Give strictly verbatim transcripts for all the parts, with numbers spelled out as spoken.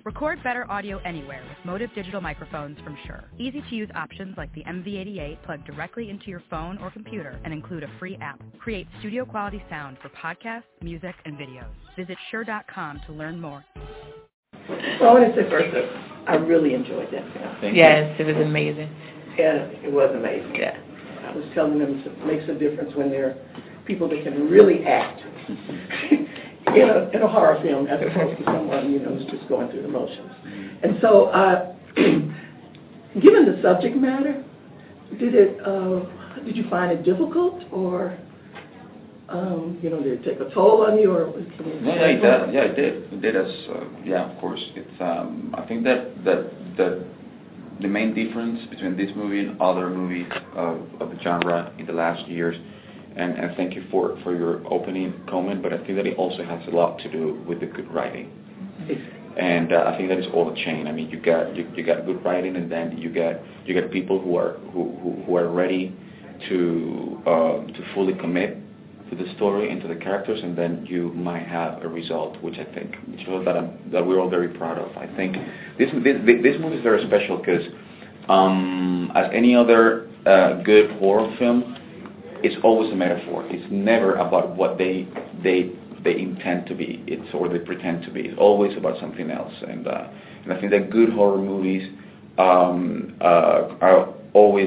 Record better audio anywhere with Motive digital microphones from Shure. Easy-to-use options like the M V eighty-eight plug directly into your phone or computer and include a free app. Create studio-quality sound for podcasts, music, and videos. Visit Shure dot com to learn more. So I want to say first that I really enjoyed that film. Thank yes, you. It was amazing. Yeah, it was amazing. Yeah. I was telling them it makes a difference when there are people that can really act in, a, in a horror film as opposed to someone, you know, who's just going through the motions. And so, uh, given the subject matter, did it, uh, did you find it difficult or... Um, you know, did it take a toll on you, or was it? No, yeah, it did. Yeah, it did. It did. As uh, yeah, of course. It's. Um, I think that that that the main difference between this movie and other movies of, of the genre in the last years, and, and thank you for, for your opening comment, but I think that it also has a lot to do with the good writing. And uh, I think that is all a chain. I mean, you got you, you got good writing, and then you get you get people who are who, who, who are ready to uh, to fully commit to the story and to the characters, and then you might have a result, which I think shows that I'm, that we're all very proud of. I think this this, this movie is very special because, um, as any other uh, good horror film, it's always a metaphor. It's never about what they they they intend to be. It's or they pretend to be. It's always about something else. And uh, and I think that good horror movies um, uh, are always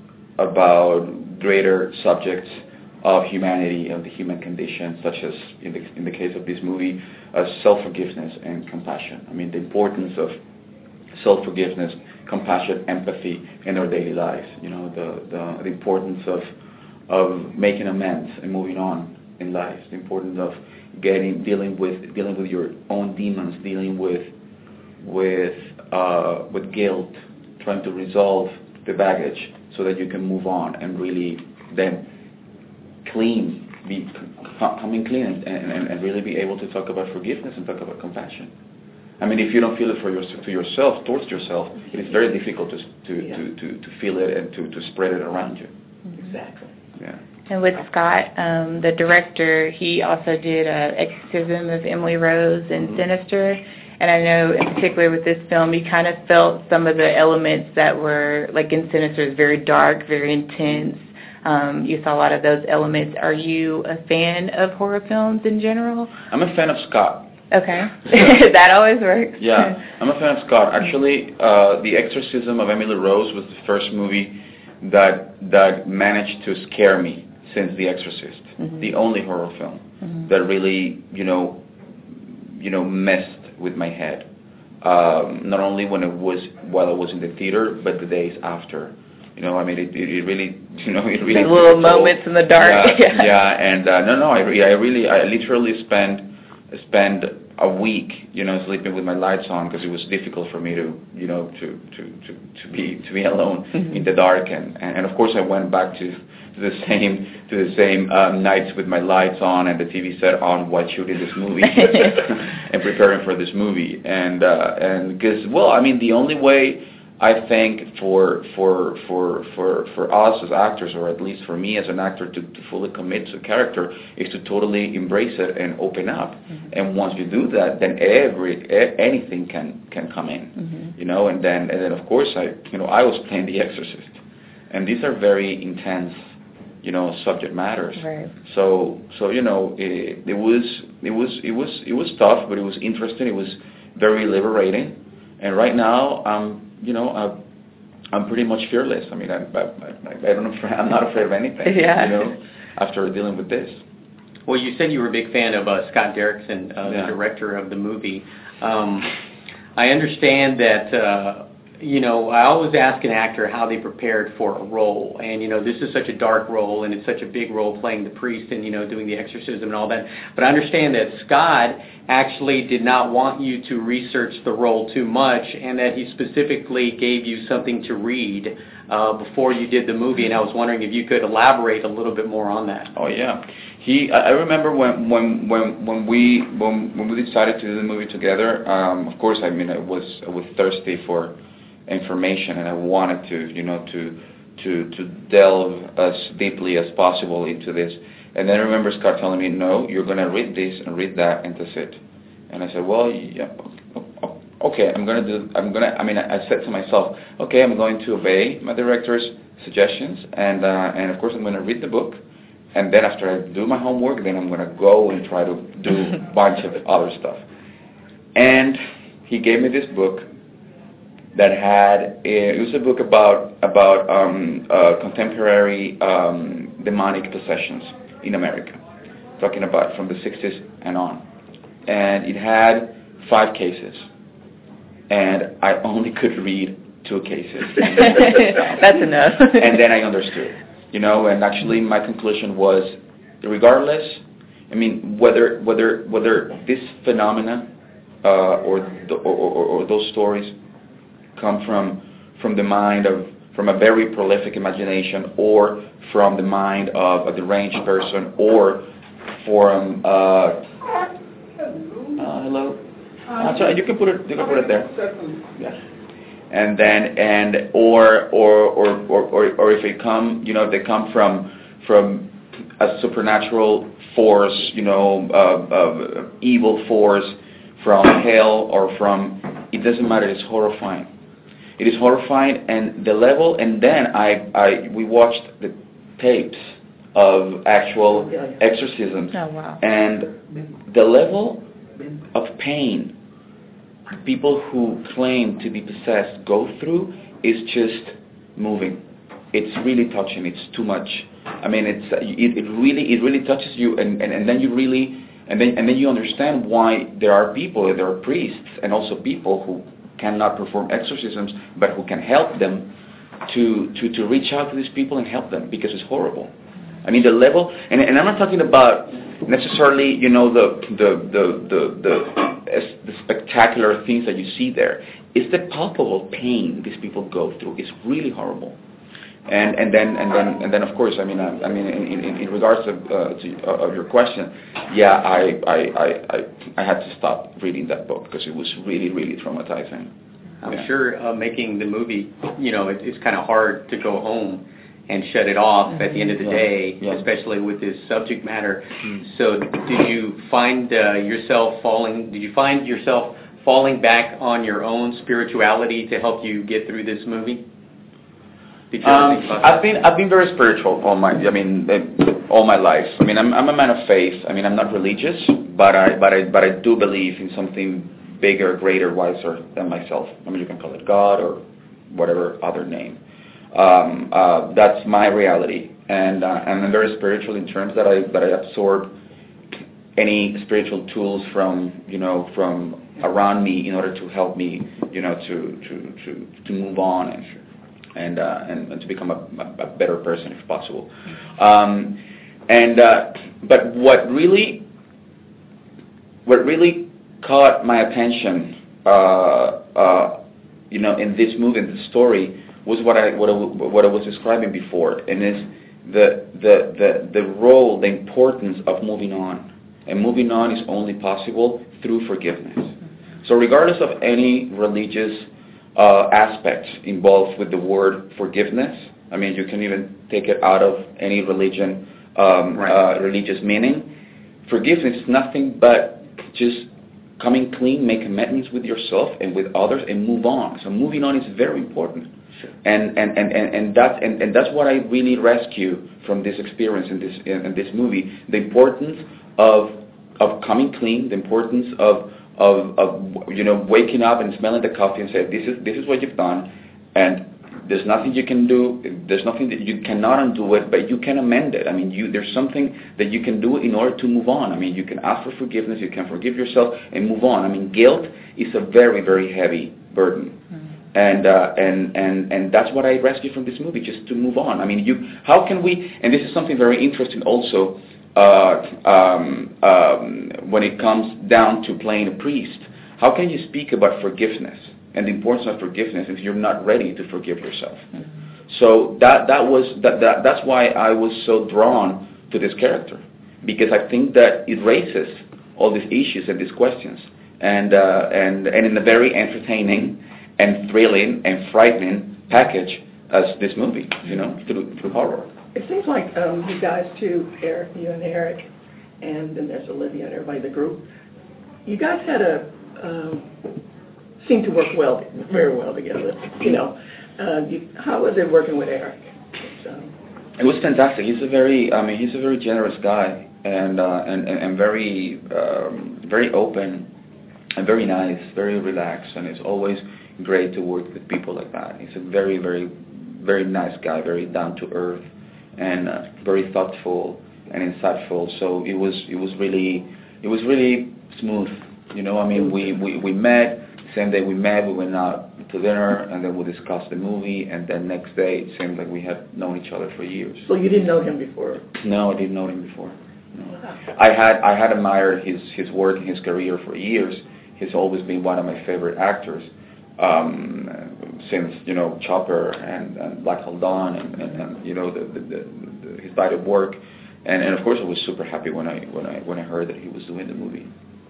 about greater subjects of humanity, of the human condition, such as, in the, in the case of this movie, uh, self-forgiveness and compassion. I mean, the importance of self-forgiveness, compassion, empathy in our daily lives. You know, the, the, the importance of of making amends and moving on in life. The importance of getting, dealing with, dealing with your own demons, dealing with, with, uh, with guilt, trying to resolve the baggage so that you can move on and really then clean, be coming clean and, and, and really be able to talk about forgiveness and talk about compassion. I mean, if you don't feel it for your, to yourself, towards yourself, it is very difficult to to, yeah. to, to, to feel it and to, to spread it around you. Exactly. Yeah. And with Scott, um, the director, he also did uh, Exorcism of Emily Rose and mm-hmm. Sinister. And I know, in particular with this film, you kind of felt some of the elements that were, like in Sinister, is very dark, very intense. Um, you saw a lot of those elements. Are you a fan of horror films in general? I'm a fan of Scott. Okay. That always works. Yeah, I'm a fan of Scott. Actually, uh, The Exorcism of Emily Rose was the first movie that that managed to scare me since The Exorcist. Mm-hmm. The only horror film mm-hmm. that really, you know, you know, messed with my head. Um, not only when it was while I was in the theater, but the days after. You know, I mean, it, it, it really, you know, it really. The little moments in the dark. Yeah, yeah. yeah and uh, no, no, I, I really, I literally spent spend a week, you know, sleeping with my lights on because it was difficult for me to, you know, to to, to, to be to be alone mm-hmm. in the dark, and, and of course I went back to, to the same to the same um, nights with my lights on and the T V set on while shooting this movie and preparing for this movie, and uh, and because well, I mean, the only way I think for for for for for us as actors, or at least for me as an actor, to, to fully commit to a character is to totally embrace it and open up. Mm-hmm. And once you do that, then every anything can can come in, mm-hmm. you know. And then and then of course I you know I was playing The Exorcist, and these are very intense, you know, subject matters. Right. So so you know it, it was it was it was it was tough, but it was interesting. It was very liberating. And right now I'm. You know, I'm, I'm pretty much fearless. I mean, I, I, I, I don't know, I'm not afraid of anything. Yeah. You know, after dealing with this. Well, you said you were a big fan of uh, Scott Derrickson, uh, yeah. the director of the movie. Um, I understand that. Uh, you know, I always ask an actor how they prepared for a role, and you know, this is such a dark role, and it's such a big role playing the priest, and you know, doing the exorcism and all that. But I understand that Scott actually did not want you to research the role too much, and that he specifically gave you something to read uh, before you did the movie. And I was wondering if you could elaborate a little bit more on that. Oh yeah, he. I remember when when when when we when when we decided to do the movie together. Um, of course, I mean, I was I was thirsty for information, and I wanted to, you know, to to to delve as deeply as possible into this. And then I remember Scott telling me, "No, you're going to read this and read that, and that's it." And I said, "Well, yeah, okay, I'm gonna do. I'm gonna. I mean, I, I said to myself, okay, I'm going to obey my director's suggestions, and uh, and of course, I'm gonna read the book, and then after I do my homework, then I'm gonna go and try to do a bunch of other stuff. And he gave me this book that had. A, it was a book about about um, uh, contemporary um, demonic possessions in America, talking about from the sixties and on, and it had five cases, and I only could read two cases. That's enough. And then I understood, you know, and actually my conclusion was, regardless, I mean, whether whether whether this phenomena uh, or, the, or, or or those stories come from from the mind of from a very prolific imagination, or from the mind of a deranged person, or from uh, uh, hello. Uh, sorry, you can put it. You can put it there. Yeah. And then, and or or or or or, or if it come, you know, if they come from from a supernatural force, you know, uh, uh, evil force from hell or from, it doesn't matter. It's horrifying. It is horrifying, and the level. And then I, I we watched the tapes of actual exorcisms, oh, wow. and the level of pain people who claim to be possessed go through is just moving. It's really touching. It's too much. I mean, it's it, it really it really touches you, and, and, and then you really and then and then you understand why there are people, there are priests, and also people who cannot perform exorcisms, but who can help them to to to reach out to these people and help them, because it's horrible. I mean, the level, and, and I'm not talking about necessarily, you know, the the the the, the the spectacular things that you see there. It's the palpable pain these people go through. It's really horrible. And and then and then and then of course, I mean, I, I mean, in, in, in regards to, uh, to uh, of your question, yeah, I I, I I I had to stop reading that book because it was really really traumatizing. I'm yeah. sure uh, making the movie, you know, it, it's kind of hard to go home and shut it off at the end of the yeah. day, yeah. especially with this subject matter. Mm. So, did you find uh, yourself falling? Did you find yourself falling back on your own spirituality to help you get through this movie? Did you Um, think about I've been I've been very spiritual all my I mean uh, all my life. I mean I'm I'm a man of faith. I mean I'm not religious, but I but I but I do believe in something bigger, greater, wiser than myself. I mean you can call it God or whatever other name. Um, uh, that's my reality, and uh, and I'm very spiritual in terms that I that I absorb any spiritual tools from you know from around me in order to help me you know to to to, to move on and and, uh, and and to become a, a better person if possible. Um, and uh, but what really what really caught my attention uh, uh, you know in this movie, in this story, was what I what I, what I was describing before, and is the, the the the role, the importance of moving on, and moving on is only possible through forgiveness. So regardless of any religious uh, aspects involved with the word forgiveness, I mean you can even take it out of any religion um, right. uh, religious meaning. Forgiveness is nothing but just coming clean, make amendments with yourself and with others, and move on. So moving on is very important. And and, and, and, and that and, and that's what I really rescue from this experience in this in, in this movie. The importance of of coming clean, the importance of, of of you know waking up and smelling the coffee and say, this is this is what you've done, and there's nothing you can do. There's nothing that you cannot undo it, but you can amend it. I mean, you there's something that you can do in order to move on. I mean, you can ask for forgiveness, you can forgive yourself and move on. I mean, guilt is a very very heavy burden. Mm-hmm. And, uh, and and and that's what I rescue from this movie, just to move on. I mean, you. How can we? And this is something very interesting, also, uh, um, um, when it comes down to playing a priest. How can you speak about forgiveness and the importance of forgiveness if you're not ready to forgive yourself? Mm-hmm. So that that was that, that that's why I was so drawn to this character, because I think that it raises all these issues and these questions, and uh, and and in a very entertaining and thrilling and frightening package as this movie, you know, through through horror. It seems like um, you guys too, Eric, you and Eric, and then there's Olivia and everybody in the group. You guys had a um, seem to work well, very well together. You know, uh, you, how was it working with Eric? So. It was fantastic. He's a very, I mean, he's a very generous guy, and uh, and, and and very um, very open, and very nice, very relaxed, and it's always great to work with people like that. He's a very very very nice guy, very down to earth, and uh, very thoughtful and insightful. So it was it was really it was really smooth. You know, I mean, we we we met. Same day we met, we went out to dinner, and then we discussed the movie, and then next day it seemed like we had known each other for years. So you didn't know him before? No, I didn't know him before. No. I had I had admired his, his work and his career for years. He's always been one of my favorite actors um, since, you know, Chopper and, and Black Hole Dawn and, and, and you know, the, the, the, the, his body of work. And, and of course I was super happy when I when I when I heard that he was doing the movie.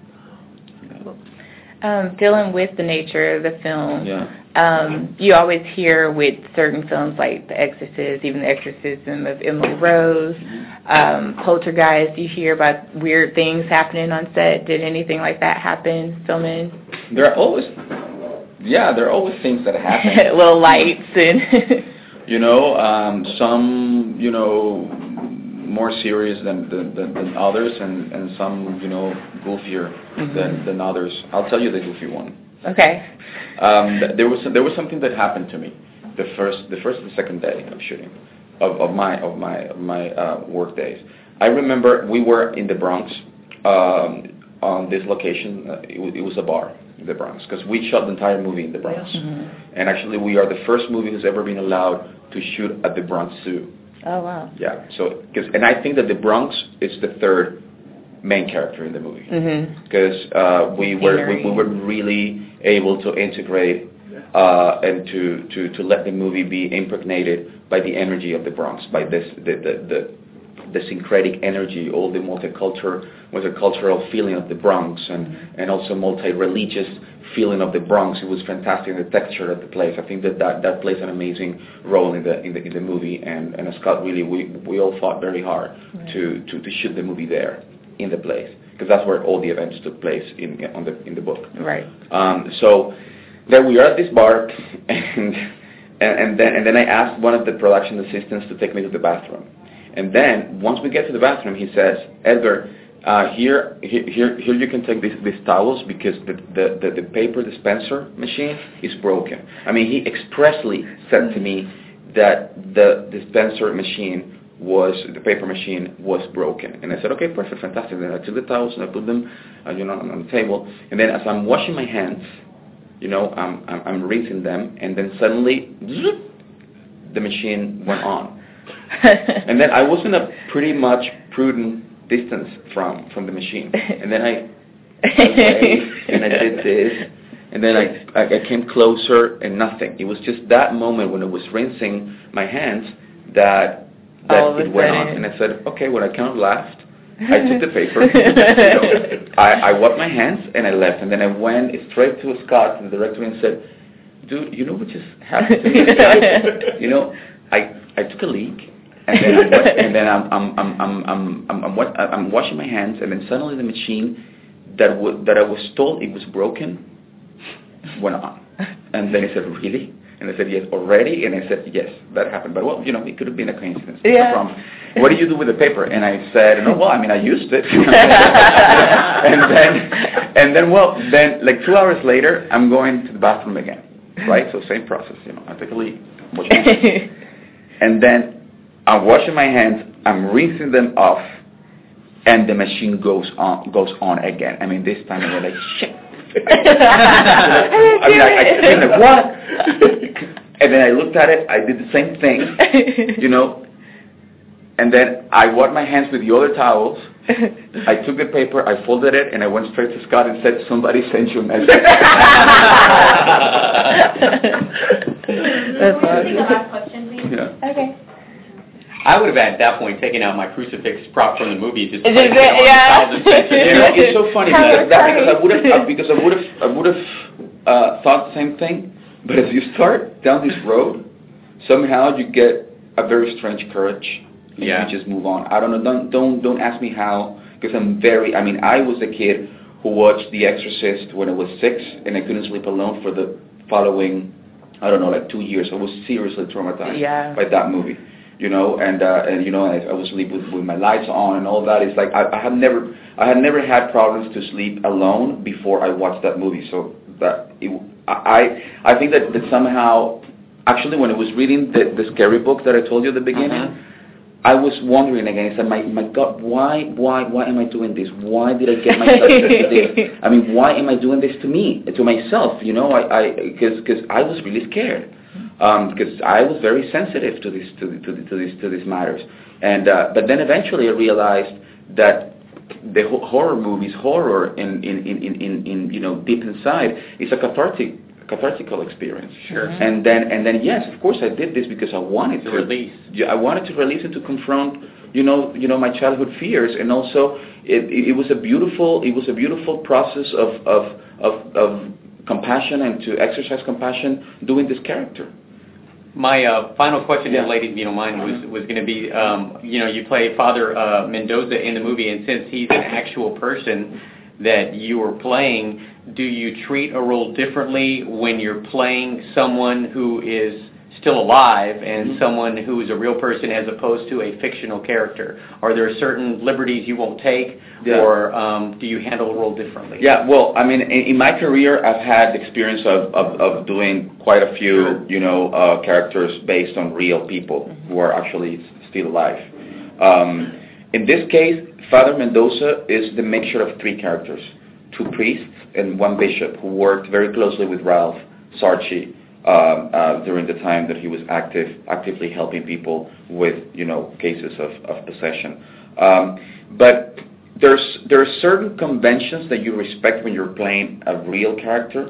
Yeah. Um, dealing with the nature of the film, yeah. um, you always hear with certain films like The Exorcist, even The Exorcism of Emily Rose, um, Poltergeist, you hear about weird things happening on set. Did anything like that happen filming? There are always, yeah, there are always things that happen. Little lights and... you know, um, some, you know, more serious than than, than, than others, and, and some, you know, goofier mm-hmm. than, than others. I'll tell you the goofy one. Okay. Um, there was there was something that happened to me the first the first and second day of shooting of, of my of my of my uh, work days. I remember we were in the Bronx um, on this location. Uh, it, it was a bar in the Bronx because we shot the entire movie in the Bronx, mm-hmm. and actually we are the first movie who's ever been allowed to shoot at the Bronx Zoo. Oh, wow. Yeah, so, cause, and I think that the Bronx is the third main character in the movie. Because mm-hmm. uh, we, were, we, we were really able to integrate uh, and to, to, to let the movie be impregnated by the energy of the Bronx, by this the, the, the, the syncretic energy, all the multicultural, multicultural feeling of the Bronx, and, mm-hmm. and also multi-religious feeling of the Bronx. It was fantastic, the texture of the place. I think that that, that plays an amazing role in the in the in the movie. And, and Scott, really, we we all fought very hard right. to, to, to shoot the movie there in the place, because that's where all the events took place in on the in the book. Right. Um, so there we are at this bar, and, and and then and then I asked one of the production assistants to take me to the bathroom. And then once we get to the bathroom, he says, Edgar, Uh, here, here, here you can take these, these towels because the, the, the, the paper dispenser machine is broken. I mean, he expressly said to me that the dispenser machine was, the paper machine was broken. And I said, okay, perfect, fantastic. Then I took the towels and I put them, uh, you know, on the table. And then as I'm washing my hands, you know, I'm, I'm, I'm rinsing them, and then suddenly, zoop, the machine went on. And then I was in a pretty much prudent distance from from the machine, and then I okay, and I did this, and then I, I I came closer, and nothing. It was just that moment when I was rinsing my hands that that All it went on, and I said, okay, when I kind of laughed, I took the paper, you know, I I wiped my hands and I left, and then I went straight to Scott, the director, and said, dude, you know what just happened to me? You know, I I took a leak. And then, I'm, and then I'm, I'm, I'm, I'm, I'm, I'm, I'm, I'm washing my hands, and then suddenly the machine that, w- that I was told it was broken went on. And then he said, really? And I said, yes, already? And I said, yes, that happened. But, well, you know, it could have been a coincidence. Yeah. No problem. What do you do with the paper? And I said, no, well, I mean, I used it. and then, and then, well, then, like two hours later, I'm going to the bathroom again, right? So same process, you know, I take a leak, wash my hands. And then I'm washing my hands, I'm rinsing them off, and the machine goes on goes on again. I mean, this time I was like, shit. I mean, I, I came like, what? And then I looked at it, I did the same thing, you know, and then I washed my hands with the other towels. I took the paper, I folded it, and I went straight to Scott and said, somebody sent you a message. That's Can we take a last question, please? Yeah. Okay. I would have at that point taken out my crucifix prop from the movie, just Is placed it, it on yeah. the towel dispenser. You know, it's so funny because, that, because I would have Sorry. because I would have I would have uh, thought the same thing. But as you start down this road, somehow you get a very strange courage, and Yeah. you just move on. I don't know. Don't don't don't ask me how, because I'm very. I mean, I was a kid who watched The Exorcist when I was six, and I couldn't sleep alone for the following, I don't know, like two years. I was seriously traumatized Yeah. by that movie. You know, and uh, and you know, I, I would sleep with, with my lights on and all that. It's like I, I had never, I had never had problems to sleep alone before I watched that movie. So that it, I, I think that, that somehow, actually, when I was reading the, the scary book that I told you at the beginning, uh-huh. I was wondering again. I said, my my God, why, why, why am I doing this? Why did I get myself into this? I mean, why am I doing this to me, to myself? You know, I, I, because because I was really scared. Because um, I was very sensitive to this, to, to, to these, to these matters, and uh, but then eventually I realized that the ho- horror movies, horror in, in, in, in, in you know deep inside, is a cathartic, cathartical experience. Sure. Mm-hmm. And then and then yes, of course I did this because I wanted to, to release. Yeah, I wanted to release and to confront, you know, you know my childhood fears, and also it, it, it was a beautiful, it was a beautiful process of of of, of compassion and to exercise compassion doing this character. My uh, final question, yeah. ladies, if you don't mind, was, was going to be, um, you know, you play Father uh, Mendoza in the movie, and since he's an actual person that you are playing, do you treat a role differently when you're playing someone who is still alive and mm-hmm. someone who is a real person as opposed to a fictional character? Are there certain liberties you won't take, yeah. or um, do you handle a role differently? Yeah, well, I mean, in, in my career, I've had experience of, of, of doing quite a few, sure. you know, uh, characters based on real people mm-hmm. who are actually still alive. Um, in this case, Father Mendoza is the mixture of three characters, two priests and one bishop who worked very closely with Ralph Sarchi, Um, uh, during the time that he was active, actively helping people with, you know, cases of, of possession. Um, but there's there are certain conventions that you respect when you're playing a real character,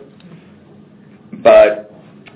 but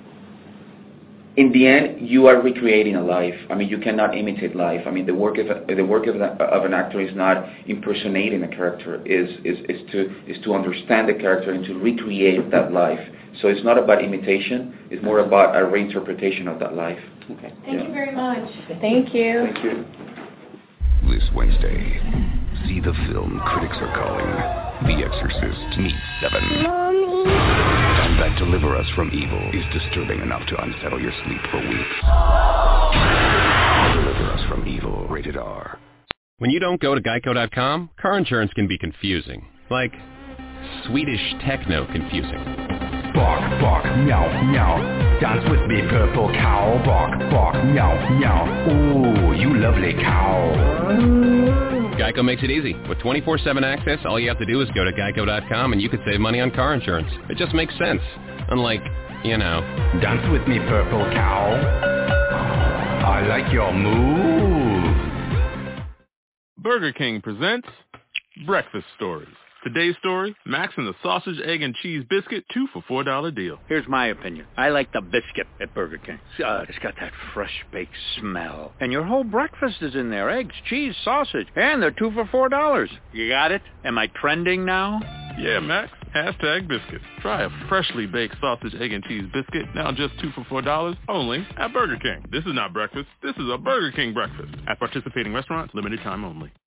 in the end, you are recreating a life. I mean, you cannot imitate life. I mean, the work of a, the work of, a, of an actor is not impersonating a character. is is is to is to understand the character and to recreate that life. So it's not about imitation. It's more about a reinterpretation of that life. Okay. Thank yeah. you very much. Thank you. Thank you. This Wednesday, see the film critics are calling The Exorcist Meets Seven. Mommy. And that Deliver Us from Evil is disturbing enough to unsettle your sleep for weeks. Deliver Us from Evil, rated R. When you don't go to Geico dot com, car insurance can be confusing. Like Swedish techno confusing. Bark, bark, meow, meow. Dance with me, purple cow. Bark, bark, meow, meow. Ooh, you lovely cow. Geico makes it easy. With twenty-four seven access, all you have to do is go to Geico dot com and you could save money on car insurance. It just makes sense. Unlike, you know... Dance with me, purple cow. I like your move. Burger King presents Breakfast Stories. Today's story, Max and the Sausage, Egg, and Cheese Biscuit, two for four dollar deal. Here's my opinion. I like the biscuit at Burger King. Uh, it's got that fresh baked smell. And your whole breakfast is in there. Eggs, cheese, sausage. And they're two for four dollars. You got it? Am I trending now? Yeah, Max. Hashtag biscuit. Try a freshly baked sausage, egg, and cheese biscuit, now just two for four dollars, only at Burger King. This is not breakfast. This is a Burger King breakfast. At participating restaurants, limited time only.